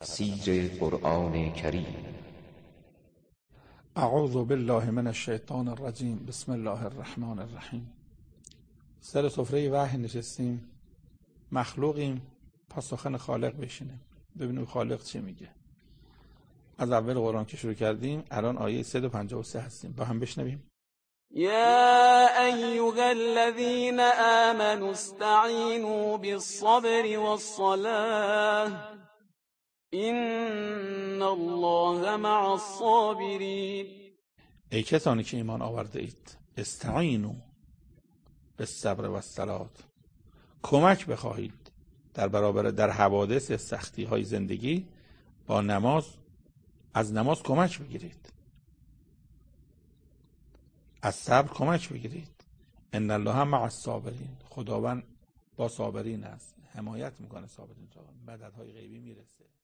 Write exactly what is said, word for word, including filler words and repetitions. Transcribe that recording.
تفسیر قرآن کریم. اعوذ بالله من الشیطان الرجیم. بسم الله الرحمن الرحیم. سر سفره وحی نشستیم، مخلوقیم، پس سخن خالق بشینیم ببینیم خالق چی میگه. از اول قرآن که شروع کردیم الان آیه صد و پنجاه و سه هستیم، با هم بشنویم. يا أيها الذين آمنوا استعينوا بالصبر والصلاة إن الله مع الصابرين. ای کسانی که ایمان آورده اید، استعینوا بالصبر والصلاة، کمک بخواهید در برابر در حوادث سختی های زندگی با نماز، از نماز کمک بگیرید، از صبر کمک بگیرید. ان الله مع الصابرین، خداوند با صابرین است، حمایت میکنه صابرین را، مددهای غیبی میرسه.